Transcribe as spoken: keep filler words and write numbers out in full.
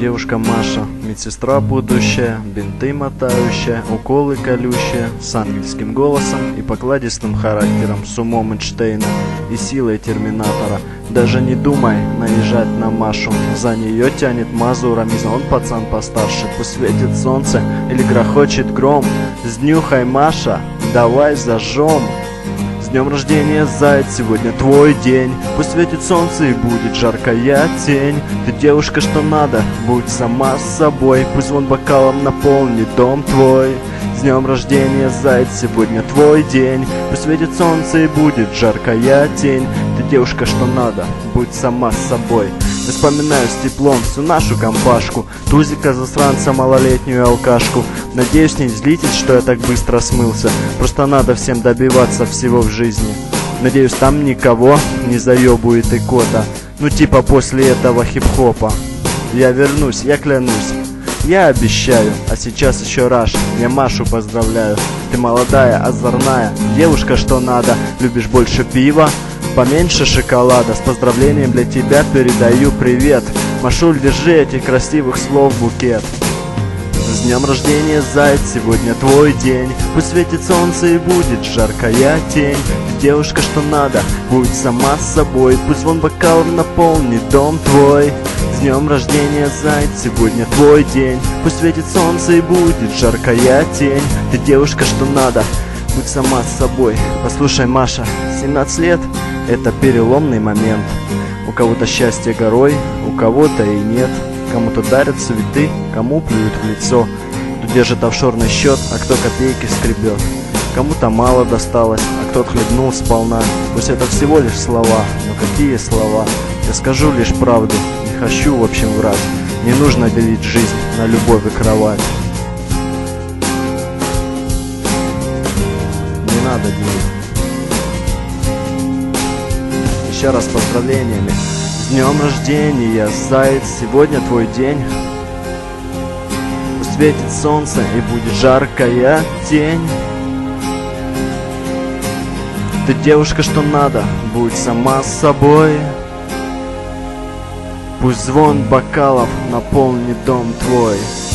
девушка Маша, медсестра будущая, бинты мотающая, уколы колющие, с ангельским голосом и покладистым характером, с умом Эйнштейна и силой терминатора. Даже не думай наезжать на Машу, за нее тянет мазурами, он пацан постарше. Пусть светит солнце или грохочет гром, сднюхай, Маша, давай зажжем. С днем рождения, заяц, сегодня твой день. Пусть светит солнце и будет жаркая тень. Ты девушка, что надо, будь сама с собой. Пусть звон бокалом наполнит дом твой. С днем рождения, заяц, сегодня твой день. Пусть светит солнце и будет жаркая тень. Ты девушка, что надо, будь сама с собой. Я вспоминаю с теплом всю нашу компашку, тузика, засранца, малолетнюю алкашку. Надеюсь, не злитесь, что я так быстро смылся. Просто надо всем добиваться всего в жизни. Надеюсь, там никого не заебует икота. Ну типа после этого хип-хопа. Я вернусь, я клянусь, я обещаю. А сейчас еще раз я Машу поздравляю. Ты молодая, озорная девушка, что надо. Любишь больше пива, поменьше шоколада. С поздравлением для тебя передаю привет. Машуль, держи этих красивых слов букет. С днем рождения, заяц, сегодня твой день. Пусть светит солнце и будет жаркая тень. Ты девушка, что надо, будь сама с собой. Пусть звон бокалом наполнит дом твой. С днем рождения, заяц, сегодня твой день. Пусть светит солнце и будет жаркая тень. Ты девушка, что надо, будь сама с собой. Послушай, Маша, семнадцать лет — это переломный момент. У кого-то счастье горой, у кого-то и нет. Кому-то дарят цветы, кому плюют в лицо. Кто держит офшорный счет, а кто копейки скребет. Кому-то мало досталось, а кто хлебнул сполна. Пусть это всего лишь слова, но какие слова? Я скажу лишь правду, не хочу в общем врать. Не нужно делить жизнь на любовь и кровать. Не надо делить. Еще раз поздравлениями. С днем рождения, заяц, сегодня твой день. Пусть светит солнце и будет жаркая тень. Ты девушка, что надо, будь сама с собой. Пусть звон бокалов наполнит дом твой.